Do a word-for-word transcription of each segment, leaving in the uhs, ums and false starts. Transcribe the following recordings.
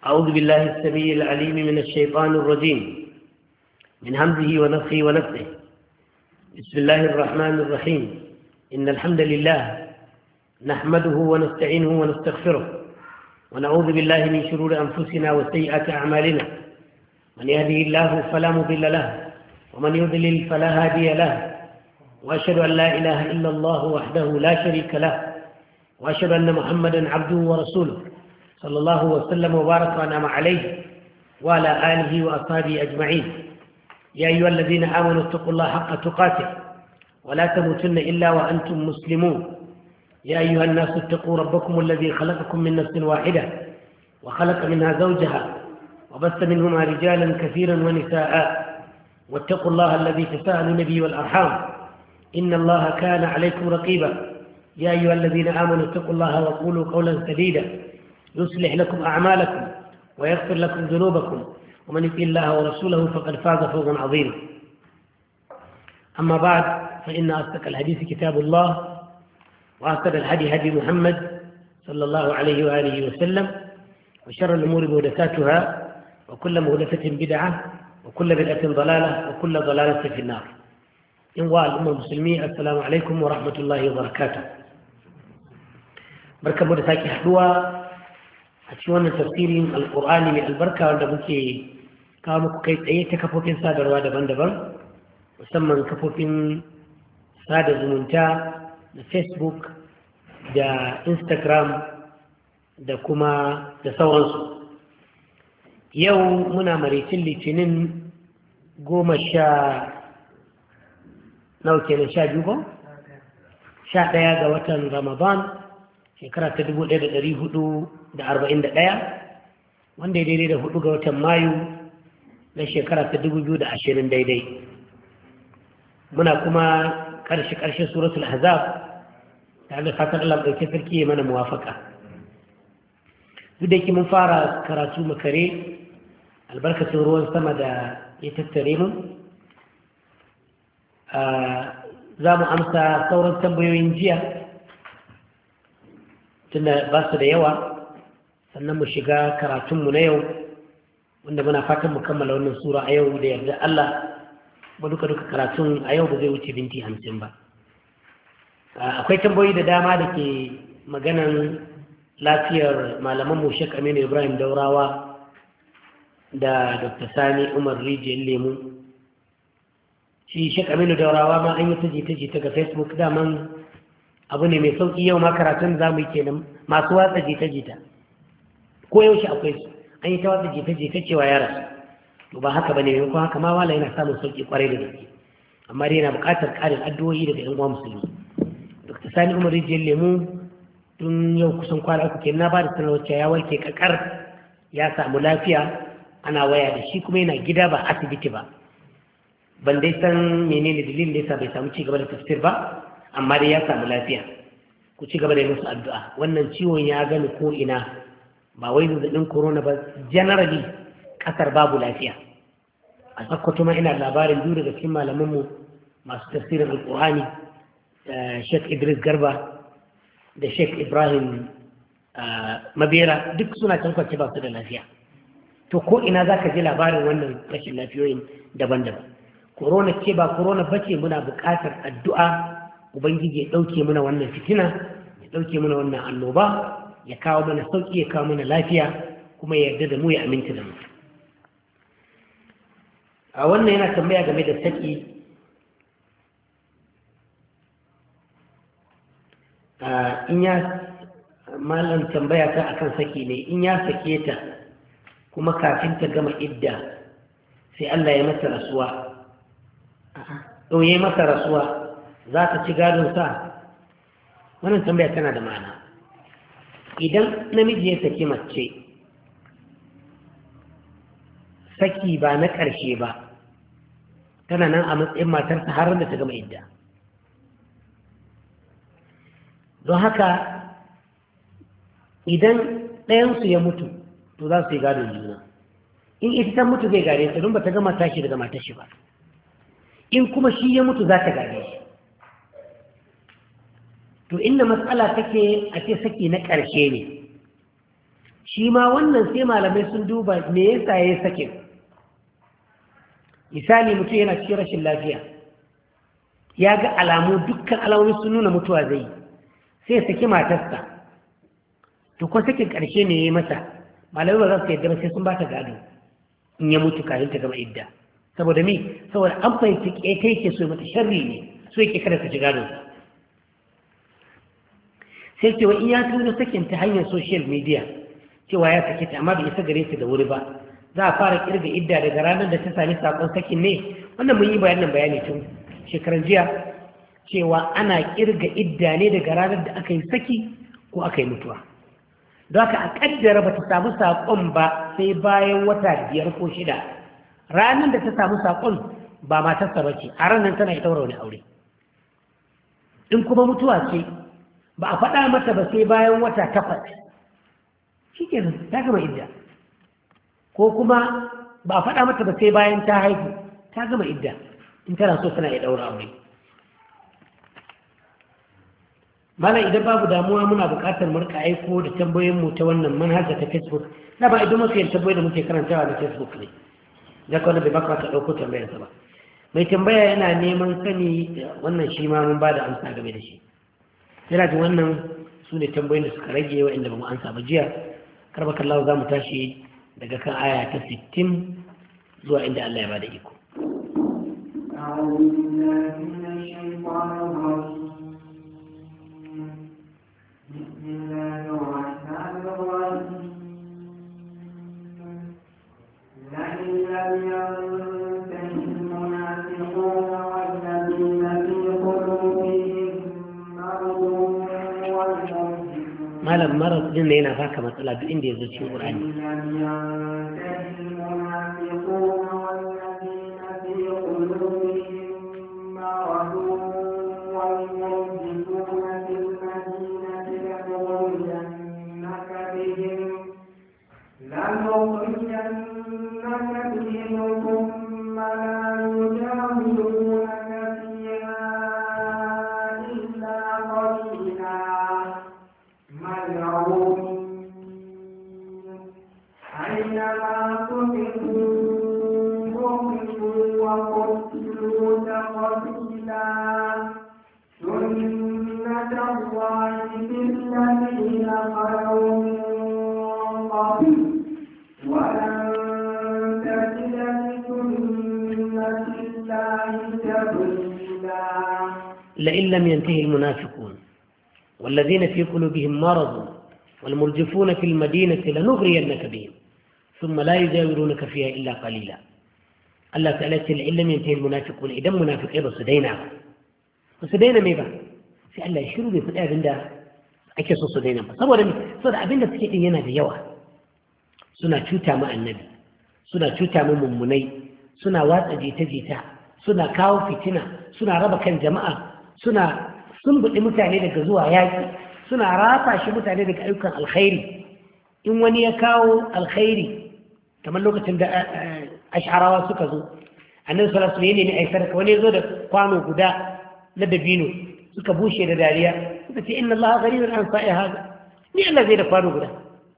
أعوذ بالله السميع العليم من الشيطان الرجيم من همزه ونفخه ونفثه. بسم الله الرحمن الرحيم. إن الحمد لله نحمده ونستعينه ونستغفره ونعوذ بالله من شرور أنفسنا وسيئات أعمالنا. من يهده الله فلا مضل له ومن يضلل فلا هادي له، وأشهد أن لا إله إلا الله وحده لا شريك له، وأشهد أن محمدا عبده ورسوله صلى الله وسلم وبارك وأنعم عليه وعلى آله وأصحابه أجمعين. يا أيها الذين آمنوا اتقوا الله حق تقاته ولا تموتن إلا وأنتم مسلمون. يا أيها الناس اتقوا ربكم الذي خلقكم من نفس واحدة وخلق منها زوجها وبث منهما رجالا كثيرا ونساء، واتقوا الله الذي تساءلون به والأرحام إن الله كان عليكم رقيبا. يا أيها الذين آمنوا اتقوا الله وقولوا قولا سديدا يصلح لكم أعمالكم ويغفر لكم ذنوبكم، ومن يطع الله ورسوله فقد فاز فوزا عظيما. أما بعد، فإن أصدق الحديث كتاب الله، وأحسن الهدي هدي محمد صلى الله عليه وآله وسلم، وشر الأمور محدثاتها، وكل محدثة بدعة، وكل بدعة ضلالة، وكل ضلالة في النار. إن الأمة المسلمين، السلام عليكم ورحمة الله وبركاته. بركة مدساكي حدوى أتشوانا تفسير القرآن من البركة وندبوكي كاموكو كيت أي تكفوكين سادة روادة بندبر، وسمى كفوكين سادة زمونتا da facebook da instagram da kuma da sauransu. Yau muna maraicin litinin goma sha nauke na sha biyu sha ɗaya ga watan ramadan shekara ta dubu ɗaya da ɗari hudu da arba'in da ɗaya, wanda ya daidai da hudu ga watan mayu na shekara ta dubu biyu da ashirin daidai. Muna kuma ƙarshe-ƙarshe suratul ahzab tare da fatan Allah ɗauke sarki ya mana muwafaka. Duk da yake mun fara karatu makare albarkacin ruwan sama da ya tattare mu, za mu amsa sauran tambayoyin jiya tunda ba su da yawa, sannan mu shiga karatunmu na yau, wanda muna fatan mu kammala wannan sura a yau da yarda Allah. ba duka duka karatun a yau ba zai wuce binti hamsin ba. Akwai tambayoyi da dama da ke maganan lafiyar malaman mu Sheikh Aminu Ibrahim Daurawa da Doctor Sani Umar Rijiyar Lemu. Shi Sheikh Aminu Daurawa ma an yi ta jita-jita ga Facebook, daman abu ne mai sauƙi. yau ma karatun za mu yi kenan, masu watsa jita-jita ko yaushe akwai su, an yi ta watsa jita-jita cewa ya rasu. to ba haka bane, ko haka ma wala yana samun sauki kwarai da gaske, amma dai yana buƙatar ƙarin addu'o'i daga ƴan uwa musulmi. Dr. Sani Umar Rijiyar Lemu tun yau kusan kwana uku kenan na ba da sanarwar ya warke kakar, ya samu lafiya, ana waya da shi kuma yana gida ba asibiti ba. Ban dai san menene dalilin da yasa bai samu ci gaba da tafsir ba, amma dai ya samu lafiya. ku ci gaba da musu addu'a. Wannan ciwon ya gani ko ina, ba wai zazzabin corona ba, generally kasar babu lafiya. A Sokoto ma ina labarin biyu daga cikin malamanmu masu tafsirin alkur'ani, Sheikh Idris Garba da Sheikh Ibrahim Mabera, duk suna can kwance ba su da lafiya. To ko ina za ka ji labarin wannan rashin lafiyoyin daban-daban. Corona ce ba corona ba ce, muna buƙatar addu'a. Ubangiji ya ɗauke mana wannan fitina, ya ɗauke mana wannan annoba, ya kawo mana sauƙi, ya kawo mana lafiya, kuma ya yarda da mu, ya aminta da mu. A wannan yana tambaya game da saki. In ya malam tambaya ta akan saki ne, in ya sake ta kuma kafin ta gama idda sai Allah ya masa rasuwa, ɗauye masa rasuwa, za ta ci gadon sa? Wannan tambaya tana da ma'ana. Idan namiji ya saki mace saki ba na ƙarshe ba, tana nan a matsayin matarsa har da ta gama idda. Don haka idan ɗayansu ya mutu to za su yi gadon juna. In ita ta mutu zai gare ta don ba ta gama tashi daga matashi ba, in kuma shi ya mutu za ta gare shi. To inda matsala take a ce saki na ƙarshe ne, shi ma wannan sai malamai sun duba me yasa ya sake. Misali mutum yana cikin rashin lafiya ya ga alamu dukkan alamomi sun nuna mutuwa zai sai ya saki matarsa to ko sakin ƙarshe ne ya yi masa malamai ba za su yadda ba sai sun ba ta gado in ya mutu kafin ta gama idda saboda mi saboda an fahimci ƙeta yake so mata sharri ne so yake kada ta ji gado sai cewa in ya turo sakin ta hanyar social media cewa ya sake ta amma bai isa gare ta da wuri ba za a fara kirga idda daga ranar da ta sami sakon sakin ne wannan mun yi bayanin bayani tun shekaran jiya cewa ana kirga idda ne daga ranar da aka yi saki ko aka yi mutuwa don haka a kaddara ba ta samu sakon ba sai bayan wata biyar ko shida ranar da ta samu sakon ba matarsa ba ce a ranar tana ita wani aure in kuma mutuwa ce ba a faɗa mata ba sai bayan wata takwas shi ke ta gama idda ko kuma ba a faɗa mata ba sai bayan ta haihu ta gama idda in tana so tana iya ɗaura aure malam idan babu damuwa muna buƙatar marka aiko da tambayoyinmu ta wannan manhaja ta facebook na ba idan mafi tambayoyi da muke karantawa da facebook ne da kawai bai baka ta ɗauko tambayarsa ba mai tambaya yana neman sani wannan shi ma mun ba da amsa game da shi yana jin wannan su ne tambayoyin da suka rage wa'inda ba mu ansa ba jiya karba kallawa za mu tashi daga kan aya ta sittin zuwa inda Allah ya ba da iko malam marar din ne yana baka matsala duk inda ya zo cikin Qur'ani لئن لم ينتهي المنافقون والذين في قلوبهم مرض والمرجفون في المدينة لنغرينك بهم ثم لا يجاورونك فيها إلا قليلا الله تعالى لئن لم ينتهي المنافقون إذا منافقين بصدينا بصدينا ميبا في الله يشيروا بي فتاة بندا أكيسوا صدينا صبوا لم صدع بندا سكيئين ينا دي يوا سنة شوتا مع النبي سنة شوتا مع ممني سنة وات أجيتا جيتا سنة كاو فتنة سنة ربكا جماعة suna sun buɗe mutane daga zuwa yaƙi suna rafa shi mutane daga ayyukan alkhairi in wani ya kawo alkhairi kamar lokacin da ash'arawa suka zo annabi sallallahu alaihi wasallam ne ai sarka wani ya zo da kwano guda na dabino suka bushe da dariya suka ce inna allaha ghaniyun an sa'i hada ni Allah zai da kwano guda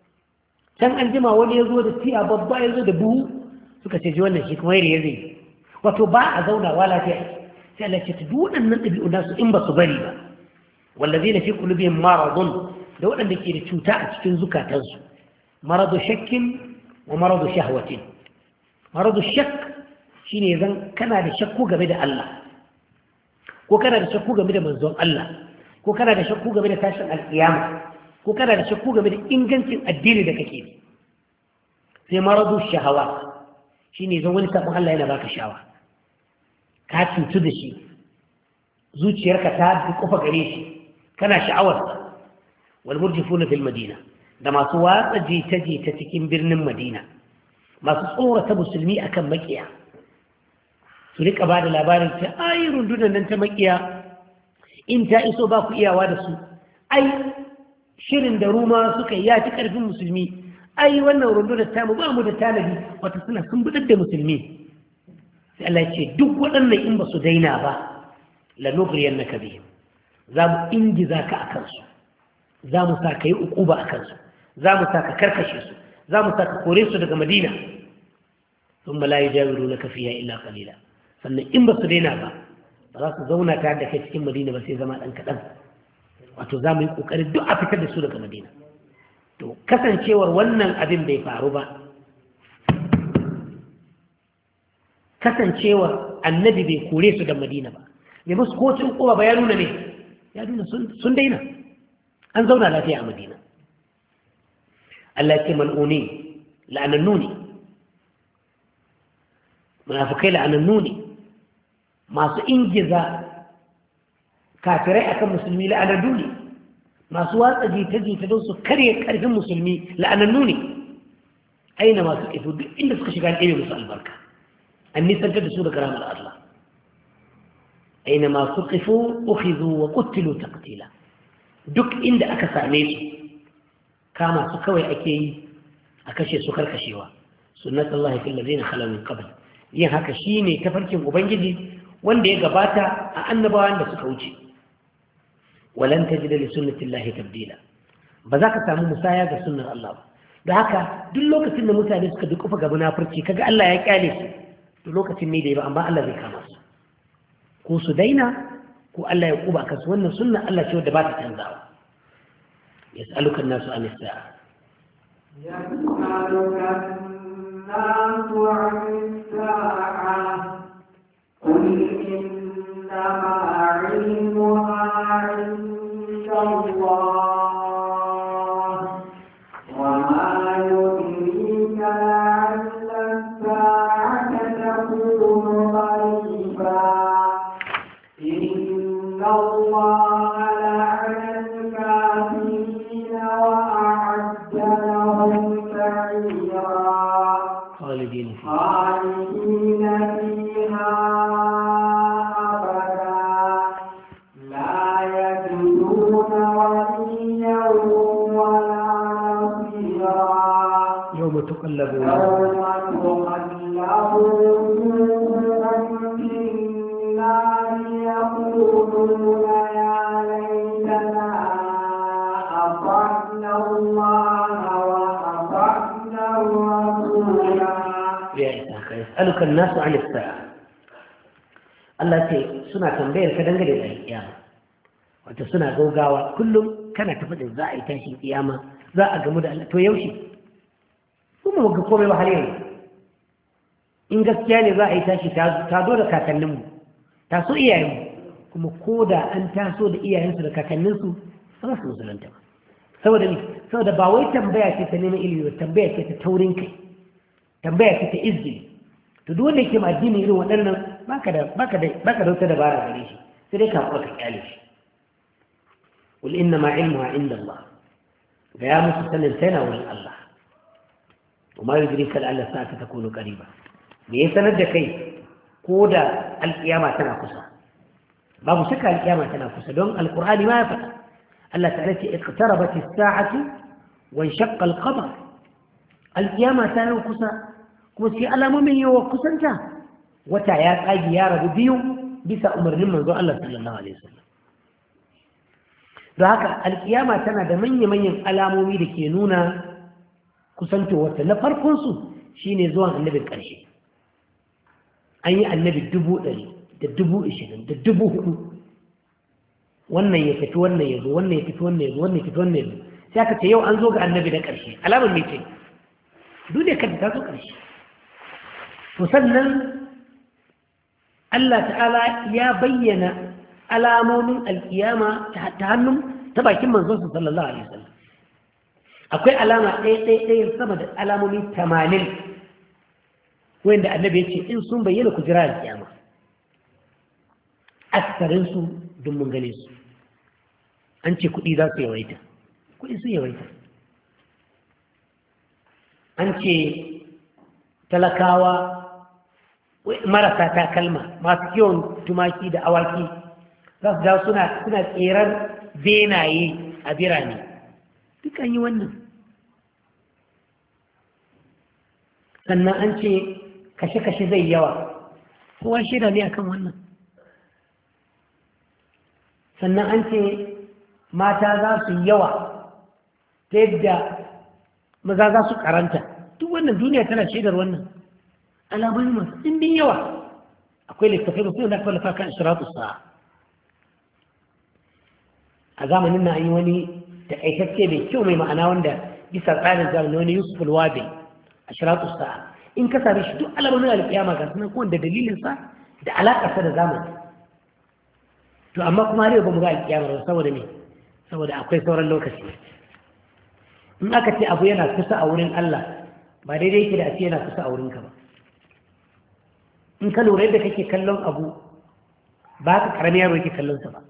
can an jima wani ya zo da tiya babba ya zo da buhu suka ce ji wannan shi kuma yare zai wato ba a zauna wa lafiya sai Allah ce duk waɗannan ɗabi'u nasu in ba su bari ba wallazina fi qulubihim maradun da waɗanda ke da cuta a cikin zukatansu maradu shakkin wa maradu shahwatin maradu shakk shine zan kana da shakku game da Allah ko kana da shakku game da manzon Allah ko kana da shakku game da tashin alƙiyama ko kana da shakku game da ingancin addini da kake sai maradu shahawa shine zan wani sabon Allah yana baka shawa ka cutu da shi zuciyarka ta kofa gare shi kana sha'awarsa wal murjifuna fil madina da masu watsa jita-jita cikin birnin madina masu tsorata musulmi akan makiya su rika ba da labarin ta ai rundunar nan ta makiya in ta iso ba ku iyawa da su ai shirin da ruma suka yi ya ci karfin musulmi ai wannan rundunar tamu ba mu da tanadi wata suna sun budar da musulmi sai Allah ce duk waɗannan in ba su daina ba lanughriyan naka bihim za mu ingiza ka a kansu za mu sa ka yi uquba a kansu za mu saka karkashe su za mu saka kore su daga madina sun ma la yajawirunaka fiha illa qalila sannan in ba su daina ba ba za su zauna tare da kai cikin madina ba sai zama ɗan kaɗan wato za mu yi ƙoƙari duk a fitar da su daga madina to kasancewar wannan abin bai faru ba kasancewar annabi bai kore su da madina ba bai musu kocin kowa ba ya nuna ne ya nuna sun daina an zauna lafiya a madina Allah ce mal'uni la'anannu ne munafukai la'anannu ne masu ingiza kafirai akan musulmi la'anannu ne masu watsa jita-jita don su karye karfin musulmi la'anannu ne aina masu ƙifu duk inda suka shiga ɗaya musu albarka an nisantar da su daga ramar Allah aina masu ƙifu ukhidhu wa qutilu taqtila duk inda aka same su kama su kawai ake yi a kashe su karkashewa sunnatullahi fil ladina khala min qabl yin haka shine tafarkin ubangiji wanda ya gabata a annabawan da suka wuce walan tajida li sunnatillahi tabdila ba za ka samu musaya ga sunnar Allah ba da haka duk lokacin da mutane suka dukufa ga munafurci kaga Allah ya kyale su to lokacin ne da ya ba amma Allah zai kama su ko su daina ko Allah ya kuba kansu wannan sunnar Allah ce wadda ba ta canzawa يسألك الناس عن الساعة يسألك الناس عن الساعة قل إنما علمها عند الله وما يدريك لعل الساعة تكون قريبا إن الله خالدين خالدين فيها أبدا لا يجدون وليا ولا نصيرا يوم تقلب يوم تقلب وجوههم في النار يقولون يا ليتنا أطعنا الله وأطعنا الرسول يسألك الناس عن الساعة Allah ce suna tambayar ka dangane da kiyama wato suna gaugawa kullum kana ta faɗin za a yi tashin kiyama za a gamu da Allah to yaushe kuma ga komai ba har yanzu in gaskiya ne za a yi tashi ta zo da kakanninmu ta so iyayenmu kuma ko da an taso da iyayensu da kakanninsu ba za su musulunta ba saboda ne saboda ba wai tambaya ce ta neman ilimi ba tambaya ce ta taurin kai tambaya ce ta izini to duk wanda yake ma addini irin waɗannan baka da baka da baka da wata dabara gare shi sai dai ka hakura ka kyale shi qul inna ma ilmuha inda Allah ga ya musu sanin tana wurin Allah وما يدريك لعل الساعة تكون قريبا me ya sanar da kai ko da alƙiyama tana kusa babu shakka alƙiyama tana kusa don alƙur'ani ma ya faɗa Allah ta'ala ce iqtarabat as-sa'atu wa inshaqqa al-qamar alƙiyama tana kusa kuma sai alamomin yawa kusanta wata ya tsagi ya rabu biyu bisa umarnin manzon Allah sallallahu alaihi wasallam don haka alƙiyama tana da manya-manyan alamomi da ke nuna kusantowarta na farkonsu shi ne zuwan annabin ƙarshe an yi annabi dubu ɗari da dubu ishirin da dubu hudu wannan ya tafi wannan ya zo wannan ya tafi wannan ya zo wannan ya tafi wannan ya zo sai aka ce yau an zo ga annabi na ƙarshe alamar mai ce duniya kanta ta zo ƙarshe to sannan Allah ta'ala ya bayyana alamomin alkiyama ta hannun ta bakin manzon sallallahu alaihi wasallam akwai alama ɗaya ɗaya ɗaya sama da alamomi tamanin wanda annabi ya ce in sun bayyana ku jira alkiyama askarinsu don mun gane su an ce kuɗi za su yawaita kuɗi sun yawaita an ce talakawa marasa takalma masu kiwon tumaki da awaki za su dawo suna suna tserar benaye a birane duk an yi wannan sannan an ce kashe-kashe zai yawa kowa shida ne akan wannan sannan an ce mata za su yawa ta yadda maza za su karanta duk wannan duniya tana shaidar wannan alamomi masu ɗimbin yawa akwai littafai mutum da kwallafa kan shiratu sa'a a zamanin na an yi wani takaitacce mai kyau mai ma'ana wanda bisa tsarin zamani wani yusuf alwabe a shiratu sa'a in ka same shi duk alamomin alƙiyama ga sunan kowanne da dalilinsa da alaƙarsa da zamani to amma kuma har yau ba mu ga alƙiyama ba saboda me saboda akwai sauran lokaci in aka ce abu yana kusa a wurin Allah ba daidai yake da a ce yana kusa a wurinka ba in ka lura yadda kake kallon abu ba ka karami yaro yake kallonsa ba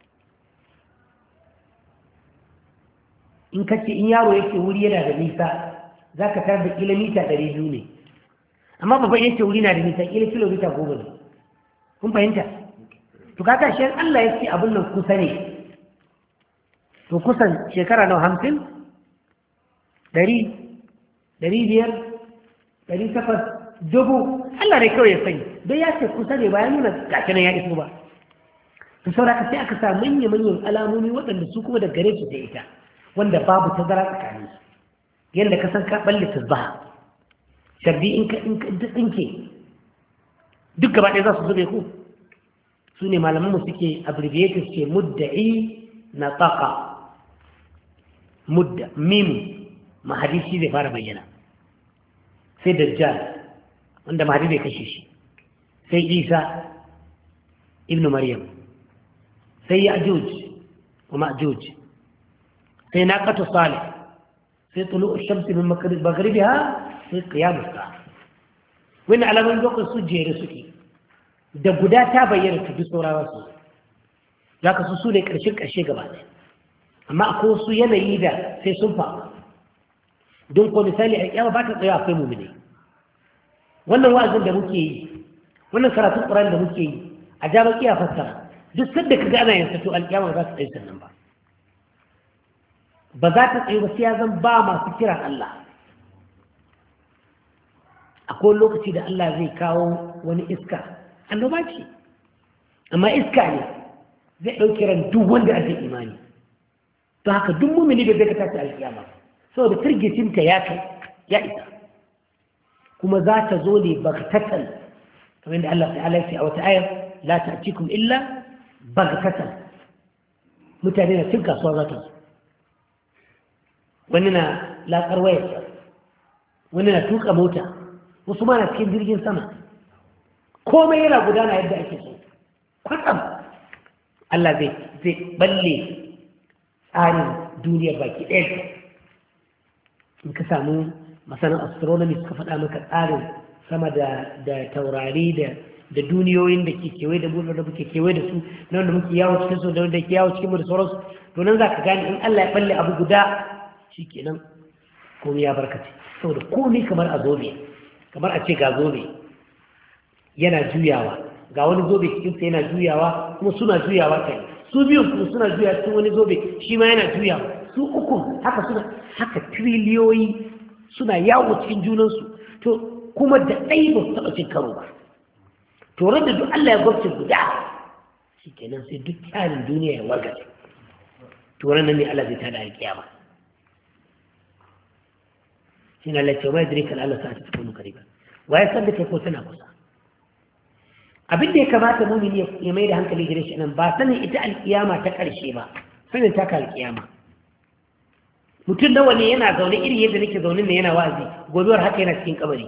in ka ce in yaro yake wuri yana da nisa za ka tarar da kilomita ɗari biyu ne amma babban yake wuri na da nisa kila kilomita goma ne kun fahimta to kaka shi Allah ya ce abin nan kusa ne to kusan shekara nawa hamsin ɗari ɗari biyar ɗari takwas dubu Allah ne kawai ya sani don ya ce kusa ne bayan nuna gashi nan ya iso ba to saboda sai aka sa manya manyan alamomi waɗanda su kuma da gare su da ita wanda babu tazara tsakanin su yadda ka san ka balle tasbaha sharbi in ka in ka tsinke duk gaba ɗaya za su zube ku su ne malaman mu suke abbreviated ce mudda'i na taqa mudda mimu mahadisi zai fara bayyana sai dajjal wanda mahadi zai kashe shi sai isa ibn maryam sai ya'juj wa ma'juj sai naqatu salih sai tulu'u ash-shams min maghribiha sai qiyam as-sa'a wannan alamun lokacin su jere suke da guda ta bayyana ta bi saurawa su zaka su su ne karshen karshe gaba ɗaya amma akwai wasu yanayi da sai sun faru don ko misali a kiyama ba ta tsaya akwai mu'mini wannan wa'azin da muke yi wannan karatun Qur'ani da muke yi a jami'a ya fassara duk sanda kaga ana yin sato alkiyama za ta tsaye sannan ba ba za ta tsaye ba sai ya zan ba masu kiran Allah akwai lokaci da Allah zai kawo wani iska annoba ce amma iska ne zai ɗauki ran duk wanda ake imani to haka duk mumini da zai ka tashi alkiyama saboda firgicinta ya kai ya isa kuma za ta zo ne bagtatan kamar da Allah ta'ala ya ce a wata ayar la ta'tikum illa bagtatan mutane na cin kasuwa za ta zo wani na laƙar wayarsa wani na tuka mota wasu ma na cikin jirgin sama komai yana gudana yadda ake so kwatsam Allah zai zai balle tsarin duniyar baki ɗaya in ka samu masanan astronomy suka faɗa maka tsarin sama da da taurari da da duniyoyin da ke kewaye da mu da muke kewaye da su na wanda muke yawo cikin su da wanda ke yawo cikin mu da sauransu to nan za ka gane in Allah ya balle abu guda shikenan komai ya barkace saboda komai kamar a zobe kamar a ce ga zobe yana juyawa ga wani zobe cikin sa yana juyawa kuma suna juyawa kai su biyun kuma suna juyawa cikin wani zobe shi ma yana juyawa su uku haka suna haka triliyoyi suna yawo cikin junansu to kuma da ɗai ba su taɓa cin karo ba to da duk Allah ya gwabce guda shi kenan sai duk tsarin duniya ya wargaje to nan ne Allah zai tada alƙiyama shi na lalace wa yadda kan Allah sa'a ta tukunu kariba wa ya san da kai ko tana kusa abin da ya kamata mumini ya mai da hankali gare shi nan ba sanin ita alƙiyama ta ƙarshe ba sanin taka alƙiyama mutum nawa ne yana zaune iri yadda nake zaune ne yana wa'azi gobewar haka yana cikin kabari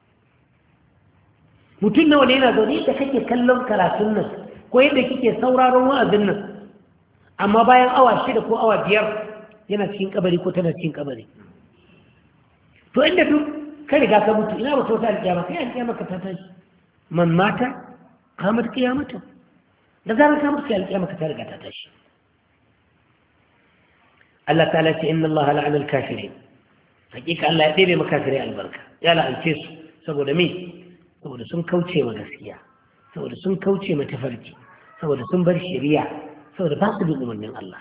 mutum nawa ne yana zaune yadda kake kallon karatun nan ko yadda kike sauraron wa'azin nan amma bayan awa shida ko awa biyar yana cikin kabari ko tana cikin kabari to inda duk ka riga ka mutu ina ba ta wata alƙiyama kai alƙiyama ka ta tashi man mata kamar kiyamata da zarar ka mutu kai alƙiyama ka ta riga ta tashi Allah ta'ala ce inna Allah la'ana al-kafirin hakika Allah ya ɗebe makafirai albarka ya la'ance su saboda me saboda sun kauce ma gaskiya saboda sun kauce ma tafarki saboda sun bar shari'a saboda ba su bin umarnin Allah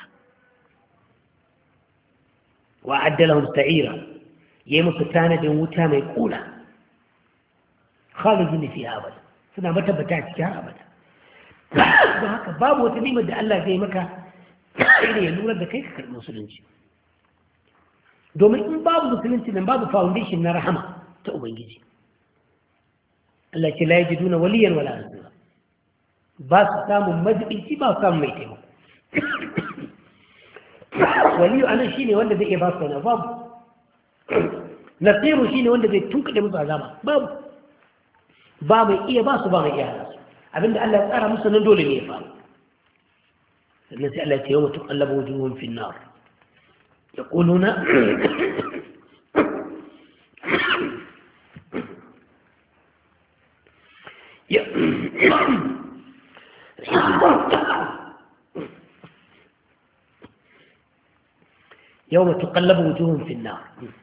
wa addalahum sa'ira yayi musu tanadin wuta mai kula khalidin fi abada suna matabbata cikin abada don haka babu wata nimar da Allah zai maka sai ya lura da kai ka karɓi musulunci domin in babu musulunci nan babu foundation na rahama ta ubangiji Allah ce la yajiduna waliyan wala nasira ba su samun majibinci ba su samun mai taimako waliyu anan shine wanda zai iya ba su wani babu nasiru shine wanda zai tunkuɗe musu azaba babu ba mai iya ba su ba mai iya su abinda Allah ya tsara musu nan dole ne ya faru sannan sai Allah ya ce yau mutum Allah wujuhun fi nar yaquluna ya يوم تقلب وجوههم في النار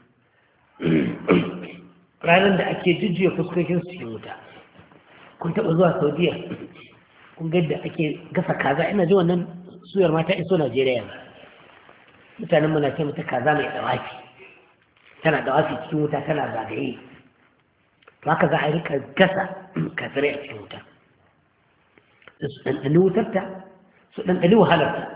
ranar da ake jujjuya fuskokin su cikin wuta kun taɓa zuwa saudiya kun ga yadda ake gasa kaza ina ji wannan suyar mata iso najeriya yanzu mutanen mu na ce mata kaza mai dawafi tana dawafi cikin wuta tana zagaye to haka za a rika gasa kafirai a cikin wuta su ɗanɗani wutarta su ɗanɗani wahalarta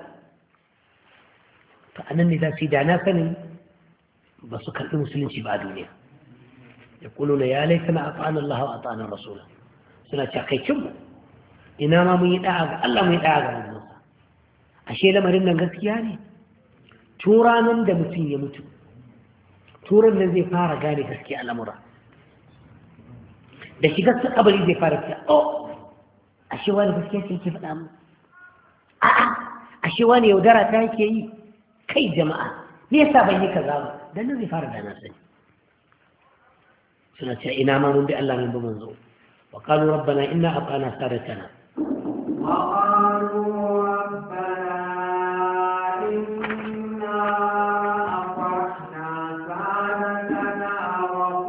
to anan ne za su yi da na sanin ba su karɓi musulunci ba a duniya ya kuluna ya laifina a ta'anar Allah wa a ta'anar Rasula suna cakaicinmu ina ma mun yi ɗa'a ga Allah mun yi ɗa'a ga manzansa ashe lamarin nan gaskiya ne tura nan da mutum ya mutu turan nan zai fara gane gaskiya al'amura da shigar su kabari zai fara fiya oh ashe wani gaskiya ce yake faɗa mu a'a ashe wani yaudara ta yake yi kai jama'a me yasa ban yi kaza ba dan nan zai fara dana sani suna cewa ina ma mun bi Allah mun bi manzo wa qalu rabbana inna ata'na sadatana wa qalu rabbana inna ata'na sadatana wa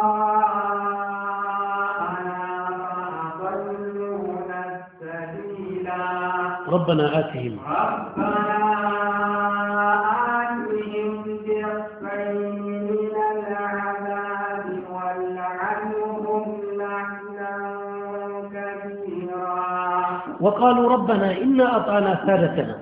kubara'ana fa adalluna as-sabila rabbana atihim rabbana وقالوا ربنا إنا أطعنا سادتنا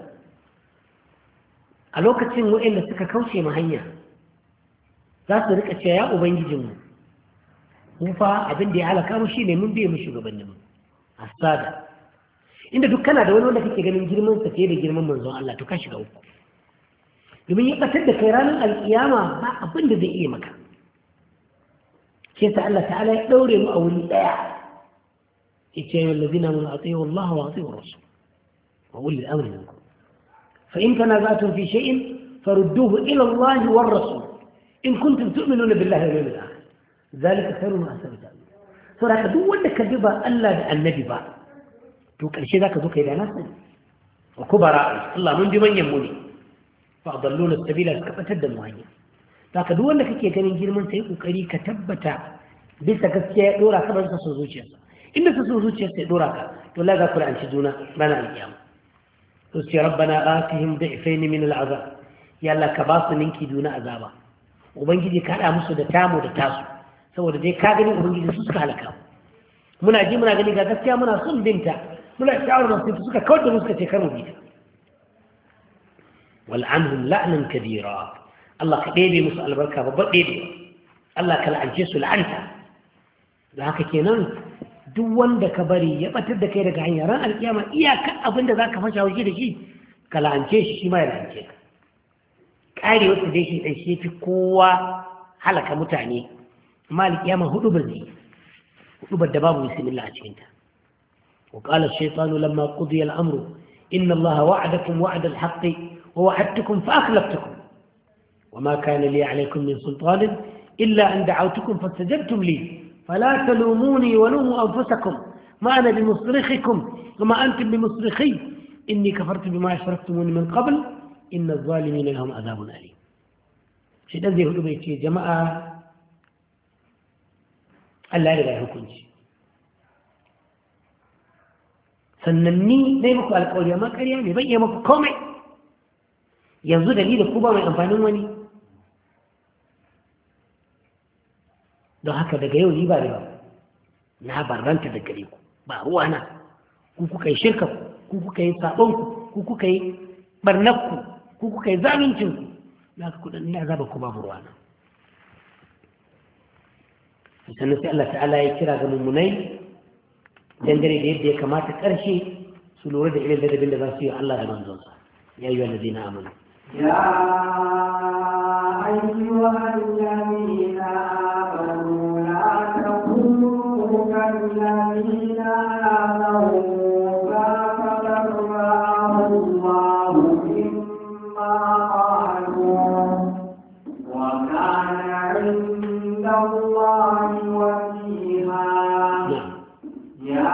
a lokacin waɗanda suka kauce ma hanya za su rika cewa ya ubangijinmu mu fa abin da ya halaka mu shine mun biye mu shugabanninmu asada inda duk kana da wani wanda kake ganin girman sa fiye da girman manzon Allah to ka shiga uku domin ya batar da kai ranar alkiyama ba abin da zai iya maka sai sa Allah ta'ala ya daure mu a wuri daya يا أيها الذين آمنوا أطيعوا الله وأطيعوا الرسول وأولي الأمر منكم فإن تنازعتم في شيء فردوه إلى الله والرسول إن كنتم تؤمنون بالله واليوم الآخر ذلك خير ما أحسن تأويل سورة دو ولا كذبا ألا النبي با تو كان شيء ذاك ذوك إلى ناس وكبراء الله من من يموني فأضلون السبيل كفتد المعين ذاك دو ولا كي كان يجي من سيء وكري كتبتا بس كسيء دورا كبر تصوزوجيا inda su so zuciyar sai dora ka to la za ku ranci juna bana alkiyama to sai rabbana atihim bi'fayn min al'azab ya Allah ka ba su ninki juna azaba ubangiji ka hada musu da tamu da tasu saboda dai ka gani ubangiji su suka halaka muna ji muna gani ga gaskiya muna son binta muna sha'awar su suka kawar da mu suka ce kar mu bi ta wal anhum la'nan kabira Allah ka ɗebe musu albarka babban ɗebe Allah ka la'ance su la'anta da haka kenan duk wanda ka bari ya batar da kai daga hanyar ran alkiyama iyaka abin da za ka fasha wuce da shi ka la'ance shi shi ma ya la'ance ka ƙare wata dai shi ɗan shi fi kowa halaka mutane amma alkiyama hudu ba zai hudu ba da babu bismillah a cikinta وقال الشيطان لما قضي الأمر إن الله وعدكم وعد الحق ووعدتكم فأخلفتكم وما كان لي عليكم من سلطان إلا أن دعوتكم فاستجبتم لي فلا تلوموني ولوموا أنفسكم ما أنا بمصرخكم وما أنتم بمصرخي إني كفرت بما أشركتموني من قبل إن الظالمين لهم عذاب أليم شيء ذي هو بيتي جماعة الله لا يحكمش sannan muku alƙawari amma ƙarya ne bai iya muku komai yanzu da ni da ku ba mai amfanin wani don haka daga yau ni ba da yau na barranta da gare ku ba ruwa na ku kuka yi shirka ku kuka yi sabonku ku kuka yi barnakku ku kuka yi zamincinku za ka kudin ina zaba ku babu ruwa na sannan sai Allah ta'ala ya kira ga mummunai dangane da yadda ya kamata ƙarshe su lura da irin ladabin da za su yi Allah da manzonsa ya yi wanda zai na amana يا أيها الذين آمنوا لا تكونوا كالذين آمنوا موسى فبرأه الله مما قالوا وكان عند الله وجيها يا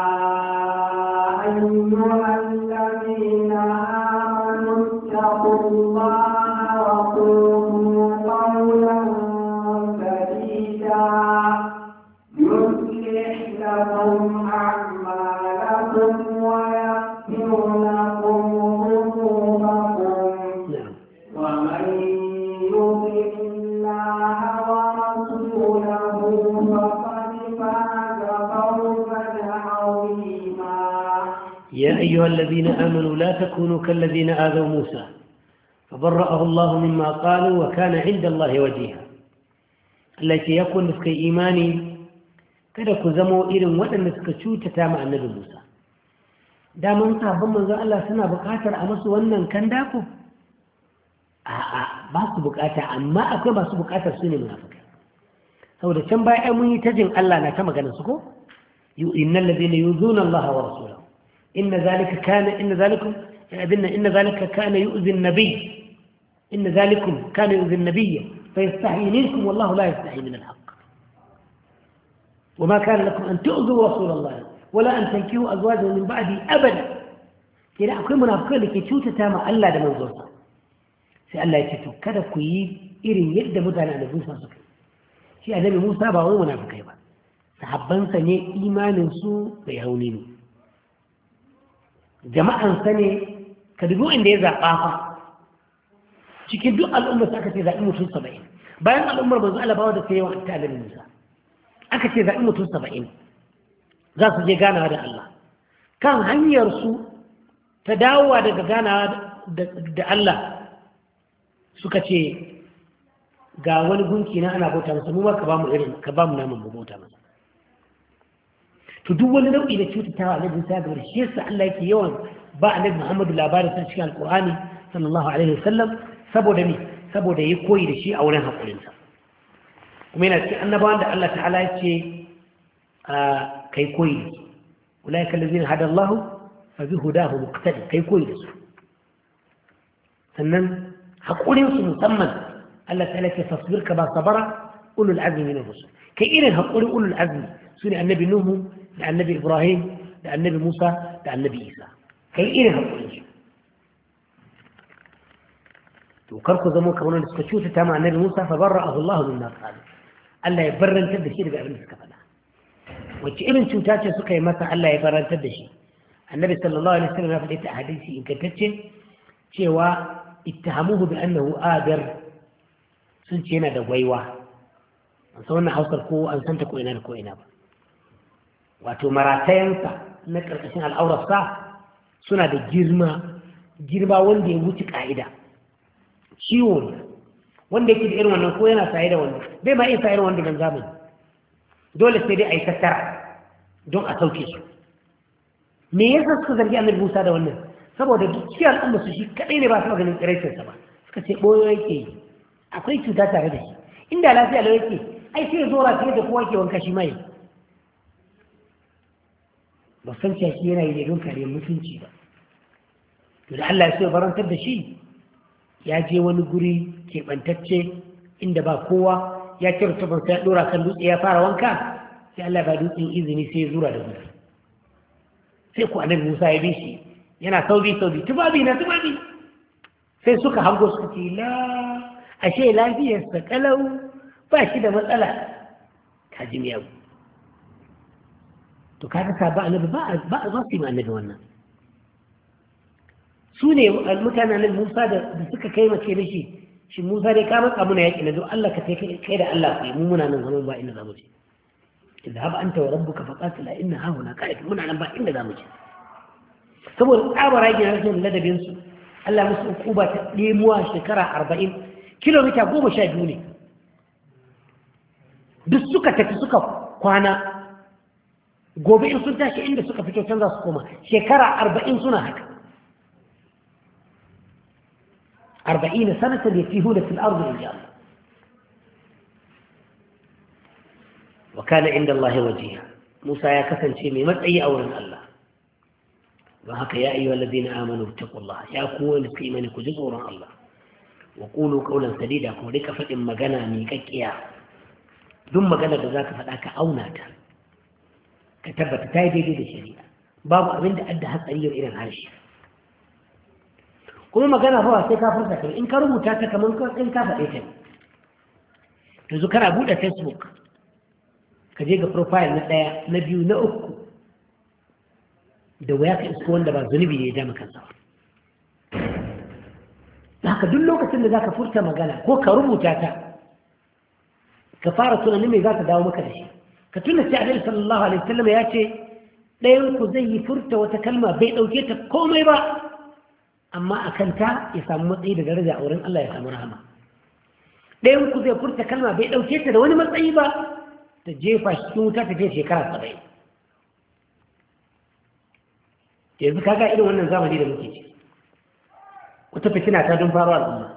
أيها الذين آمنوا اتقوا الله وقولوا قولا سديدا يصلح لكم أعمالكم ويغفر لكم ذنوبكم ومن يطع الله ورسوله فقد فاز فوزا عظيما يا أيها الذين آمنوا لا تكونوا كالذين آذوا موسى فبرأه الله مما قالوا وكان عند الله وجيها التي يكون في إيماني kada ku zamo irin waɗanda suka cutata ma annabi Musa da mun sabon manzo Allah suna buƙatar a musu wannan kanda ko a'a ba su buƙata amma akwai ba su buƙatar su ne munafikai saboda can baya ai mun yi tajin Allah na ta magana su ko innal ladina yuzuna Allah wa rasulahu inna zalika kana inna zalikum abinna inna zalika kana yu'zi an-nabiy inna zalikum kana yu'zi an-nabiy fayastahi minkum wallahu la yastahi min al-haqq وما كان لكم أن تؤذوا رسول الله ولا أن تنكحوا أزواجه من بعده أبدا كده أكوي منافقين لكي تشوت تاما ألا ده منظورها سي ألا يتتو كده كوي إرين يقدم مدانا على موسى سكي شيء النبي موسى باوي منافقين با sahabban sa ne imanin su da yauni ne jama'an sa ne ka dubo inda ya zaba fa cikin duk al'ummar aka ce zabi mutum saba'in bayan al'ummar manzo Allah bawa da sai yawan ta annabi Musa aka ce zaɓi mutum saba'in za su je ganawa da Allah kan hanyarsu ta dawowa daga ganawa da Allah suka ce ga wani gunki na ana bauta masa mu ma ka ba mu irin ka ba mu naman mu bauta masa to duk wani nau'i da cutatawa annabi Musa ga shi yasa Allah yake yawan ba annabi Muhammadu labarin sa cikin Alƙur'ani sallallahu alaihi wasallam saboda me saboda yayi koyi da shi a wurin hakurinsa kuma yana cikin annabawan da Allah ta'ala ya ce kai koyi da su ulaika allazina hada Allah fa bi hudahu muqtadi kai koyi da su sannan hakurin su musamman Allah ta'ala ce fasbir kama sabara ulul azmi min ar-rusul kai irin hakurin ulul azmi sune annabi nuhu da annabi ibrahim da annabi musa da annabi isa kai irin hakurin su to kar ku zama kamar da suka cutata ma annabi musa fa barra'ahu Allah mimma qalu Allah ya barantar da shi daga abin da suka faɗa wacce irin cuta ce suka yi masa Allah ya barantar da shi annabi sallallahu alaihi wasallam ya faɗi ta hadisi ingantacce cewa ittahamuhu bi annahu adar sun ce yana da gwaiwa an san wannan hausar ko an santa ko ina da ko ina ba wato maratayansa na karkashin al'aurarsa suna da girma girma wanda ya wuce ka'ida ciwo ne wanda yake da irin wannan ko yana saye da wanda bai ma iya sayar wanda dan zamani dole sai dai a yi tattara don a sauke su me yasa suka zargi annabi Musa da wannan saboda duk cikin al'umma su shi kadai ne ba su ganin tsiraicinsa ba suka ce boyo yake yi akwai cuta tare da shi inda lafiya lau yake ai sai ya zo rafiya da kowa ke wanka shi mai ba san cewa shi yana yi ne don kare mutunci ba to da Allah ya so ya barantar da shi ya je wani guri keɓantacce inda ba kowa ya cire tubansa ya ɗora kan dutse ya fara wanka sai Allah ba dutsen izini sai ya zura da gudu sai ku annabi Musa ya bi shi yana saubi saubi tubabi na tubabi sai suka hango suka ce la ashe lafiyarsa kalau ba shi da matsala ka ji miyagu to kaga ka ba annabi ba ba za su yi annabi wannan su ne mutanen annabi Musa da suka kai mace da shi shi Musa dai ka matsa muna yaƙi na zo Allah ka kai da Allah kai mu muna nan zaman ba inda za mu je idhab anta wa rabbuka faqatila inna hauna qa'id muna nan ba inda za mu je saboda tsabara yake rashin ladabin su Allah musu ukuba ta demuwa shekara arba'in kilomita goma sha biyu ne duk suka tafi suka kwana gobe in sun tashi inda suka fito can za su koma shekara arba'in suna haka arba'in sanatan yatihuna fil ardi insha Allah wa kana inda Allah wajiha Musa ya kasance mai matsayi a wurin Allah don haka ya ayyuhal ladina amanu taqullaha ya ku wanda suka imani ku ji tsoron Allah wa qulu qawlan sadida ku rika fadin magana mai kakkiya duk magana da zaka faɗa ka auna ta ka tabbata ta yi daidai da shari'a babu abin da adda hatsari yau irin harshe kuma magana ba sai ka furta kai in ka rubuta ta kamar in ka faɗe ta yanzu kana buɗe facebook ka je ga profile na ɗaya na biyu na uku da waya ka isko wanda ba zunubi ne ya ja maka sa da haka duk lokacin da za ka furta magana ko ka rubuta ta ka fara tunanin mai za ka dawo maka da shi ka tuna ce alaihi sallallahu alaihi wasallam ya ce ɗayan ku zai yi furta wata kalma bai ɗauke ta komai ba amma a kanta ya samu matsayi da daraja a wurin Allah ya samu rahama ɗayan ku zai furta kalma bai ɗauke ta da wani matsayi ba ta jefa shi cikin wuta ta je shekara saba'in yanzu kaga irin wannan zamani da muke ci wata fitina ta don faruwa al'umma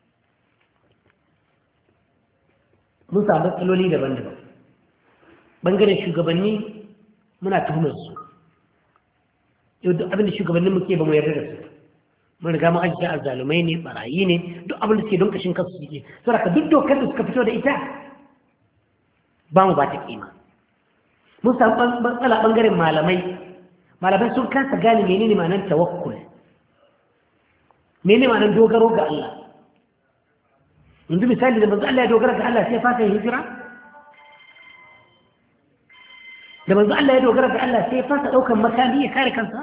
mun samu matsaloli daban-daban ɓangaren shugabanni muna tuhumar su yau duk abinda shugabannin muke ba mu yarda da su mun riga mun ajiye azzalumai ne barayi ne duk abin da suke don kashin kansu suke saboda duk dokar da suka fito da ita ba mu ba ta kima mun samu matsala ɓangaren malamai malamai sun kasa gane menene ma'anar tawakkul menene ma'anar dogaro ga Allah yanzu misali da manzo Allah ya dogara ga Allah sai fata hijira da manzo Allah ya dogara ga Allah sai fata daukan makami ya kare kansa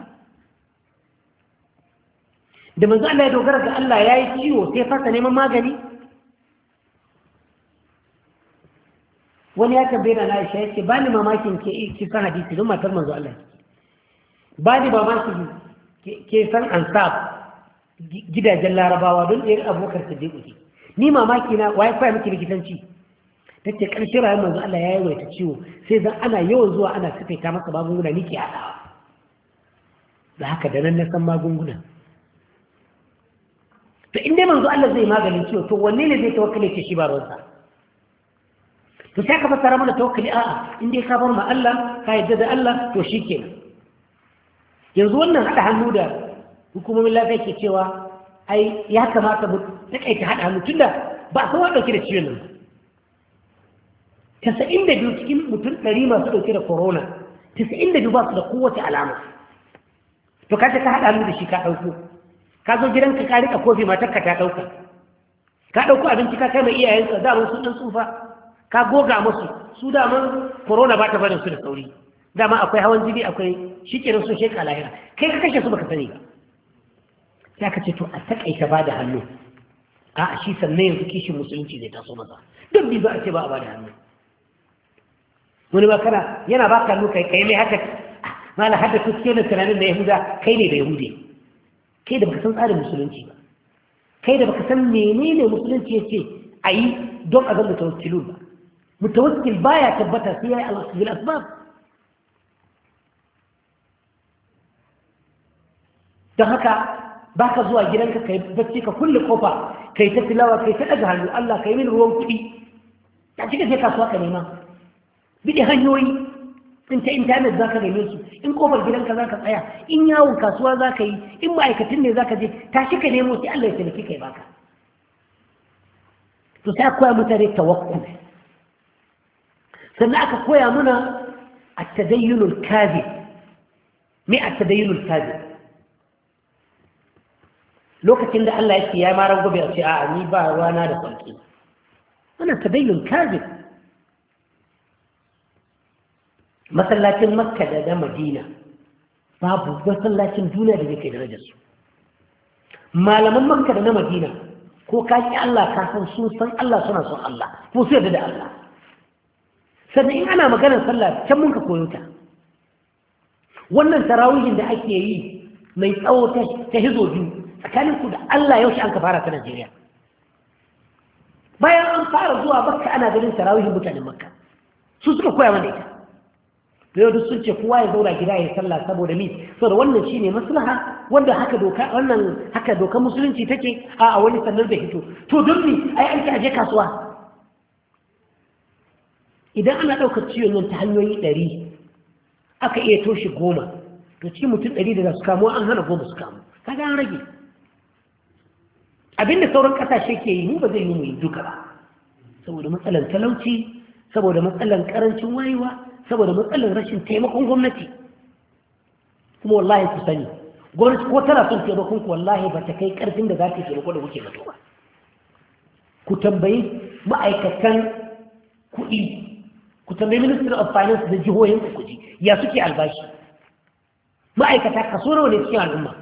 da manzo Allah ya dogara ga Allah yayi ciwo sai fata neman magani wani ya tambaye na Aisha yace ba ni mamakin ke ki san hadisi don matar manzo Allah ba ni mamakin ke san ansab gidajen larabawa don ɗaya abokar siddiqu ke ni mamaki na waye kwaya miki likitanci tace karshe rayuwar manzo Allah ya yi waita ciwo sai zan ana yawan zuwa ana sifaita masa magunguna nake hadawa da haka da nan na san magunguna to in dai manzo Allah zai maganin ciwo to wanne ne zai tawakkale ce shi ba ruwansa to sai ka fassara mana tawakkali a'a in dai ka bar ma Allah ka yadda da Allah to shikenan yanzu wannan hada hannu da hukumomin lafiya ke cewa ai ya kamata mu takaita hada hannu tunda ba a san wa dauke da ciwon nan tasa'in da biyu cikin mutum ɗari masu dauke da corona tasa'in da biyu ba su da kowace alama to kace ka hada hannu da shi ka dauko ka zo gidanka ka rika kofi matarka ta dauka ka dauko abinci ka kai mai iyayenka da mun sun dan tsufa ka goga musu su da mun corona ba ta barin su da sauri dama akwai hawan jini akwai shikenan sun sheka lahira kai ka kashe su baka sani ba sai ka ce to a takaita ba da hannu a shi sannan yanzu kishin musulunci zai taso masa don bi za a ce ba a ba da hannu wani ba kana yana ba ka hannu kai kai mai haka mala hadda su cikin tunanin da yahuda kai ne da yahude kai da baka san tsarin musulunci ba kai da baka san menene musulunci ya ce a yi don a zama tawakkilun ba mutawakkil baya tabbata sai ya yi al asbab don haka ba ka zuwa gidanka kai bacci ka kulle kofa kai ta tilawa kai ta daga hannu Allah kai min ruwan kuɗi ta cika je kasuwa ka nema bidi hanyoyi in ta intanet za ka neme su in kofar gidanka za ka tsaya in yawon kasuwa za ka yi in ma'aikatan ne za ka je ta shi ka nemo sai Allah ya taimaki kai baka to sai koya mutane tawakkul sannan aka koya muna at-tadayyunul kadhib me at-tadayyunul kadhib lokacin da Allah ya ce ya maran gobe a ce a ni ba rana da sauki wannan tadayyun kadhib masallacin Makka da da Madina babu masallacin duniya da yake darajar su malaman Makka da na Madina ko ka ki Allah ka san sun san Allah suna son Allah ko su yarda da Allah sannan in ana maganar sallah can mun ka koyo ta wannan tarawihin da ake yi mai tsawo ta hizo biyu tsakanin ku da Allah yaushe an ka fara ta Najeriya bayan an fara zuwa makka ana ganin tarawihin mutanen makka su suka koya mana ita da yau duk sun ce kowa ya zauna gida ya sallah saboda mi saboda wannan shine maslaha wanda haka doka wannan haka doka musulunci take a a wani sannan da hito to don mi ai an aje kasuwa idan ana daukar ciwon nan ta hanyoyi ɗari aka iya toshe goma to cikin mutum ɗari da za su kamo an hana goma su kamo kaga an rage abinda sauran kasashe ke yi mu ba zai yi mu yi duka ba saboda matsalan talauci saboda matsalan karancin wayewa saboda matsalan rashin taimakon gwamnati kuma wallahi ku sani gwamnati ko tana son taimakon ku wallahi ba ta kai karfin da za ta taimako da kuke zato ba ku tambayi ma'aikatan kuɗi ku tambayi ministry of finance da jihohin ku kuji ya suke albashi ma'aikata kaso nawa ne cikin al'umma